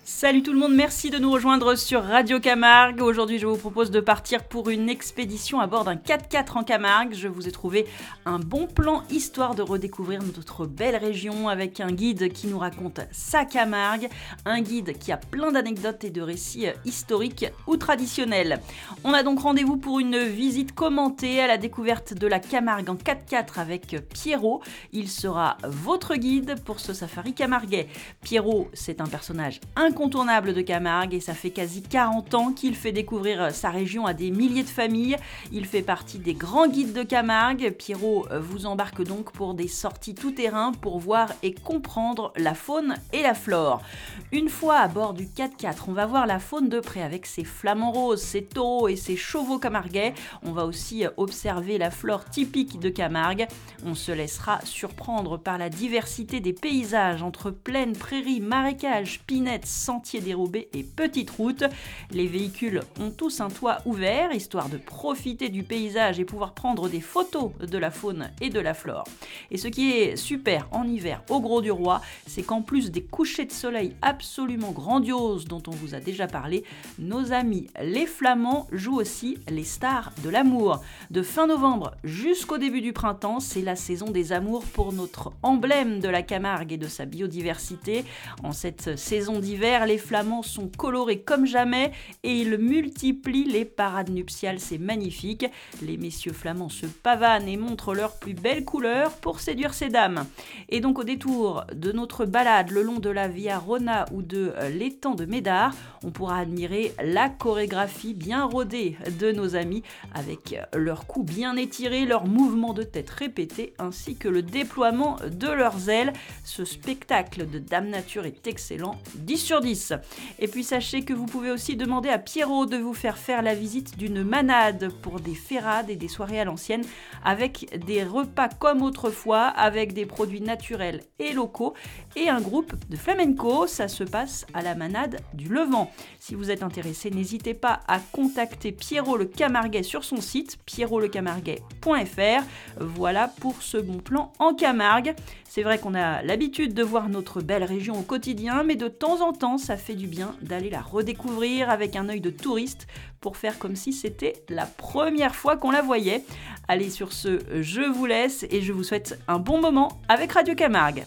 Salut tout le monde, merci de nous rejoindre sur Radio Camargue. Aujourd'hui, je vous propose de partir pour une expédition à bord d'un 4x4 en Camargue. Je vous ai trouvé un bon plan histoire de redécouvrir notre belle région avec un guide qui nous raconte sa Camargue, un guide qui a plein d'anecdotes et de récits historiques ou traditionnels. On a donc rendez-vous pour une visite commentée à la découverte de la Camargue en 4x4 avec Pierrot. Il sera votre guide pour ce safari camarguais. Pierrot, c'est un personnage incontournable de Camargue et ça fait quasi 40 ans qu'il fait découvrir sa région à des milliers de familles. Il fait partie des grands guides de Camargue. Pierrot vous embarque donc pour des sorties tout-terrain pour voir et comprendre la faune et la flore. Une fois à bord du 4x4, on va voir la faune de près avec ses flamants roses, ses taureaux et ses chevaux camarguais. On va aussi observer la flore typique de Camargue. On se laissera surprendre par la diversité des paysages entre plaines, prairies, marécages, pinettes, sentiers dérobés et petites routes. Les véhicules ont tous un toit ouvert, histoire de profiter du paysage et pouvoir prendre des photos de la faune et de la flore. Et ce qui est super en hiver au Gros du Roi, c'est qu'en plus des couchers de soleil absolument grandioses dont on vous a déjà parlé, nos amis les Flamands jouent aussi les stars de l'amour. De fin novembre jusqu'au début du printemps, c'est la saison des amours pour notre emblème de la Camargue et de sa biodiversité. En cette saison d'hiver, les Flamands sont colorés comme jamais et ils multiplient les parades nuptiales, c'est magnifique. Les messieurs flamands se pavanent et montrent leurs plus belles couleurs pour séduire ces dames. Et donc au détour de notre balade le long de la Via Rona ou de l'étang de Médard, on pourra admirer la chorégraphie bien rodée de nos amis avec leurs coups bien étirés, leurs mouvements de tête répétés ainsi que le déploiement de leurs ailes. Ce spectacle de Dame Nature est excellent, 10 sur 10. Et puis sachez que vous pouvez aussi demander à Pierrot de vous faire la visite d'une manade pour des ferrades et des soirées à l'ancienne avec des repas comme autrefois, avec des produits naturels et locaux et un groupe de flamenco. Ça se passe à la manade du Levant. Si vous êtes intéressé, n'hésitez pas à contacter Pierrot le Camarguais sur son site pierrotlecamarguais.fr. Voilà pour ce bon plan en Camargue. C'est vrai qu'on a l'habitude de voir notre belle région au quotidien, mais de temps en temps, ça fait du bien d'aller la redécouvrir avec un œil de touriste pour faire comme si c'était la première fois qu'on la voyait. Allez, sur ce, je vous laisse et je vous souhaite un bon moment avec Radio Camargue.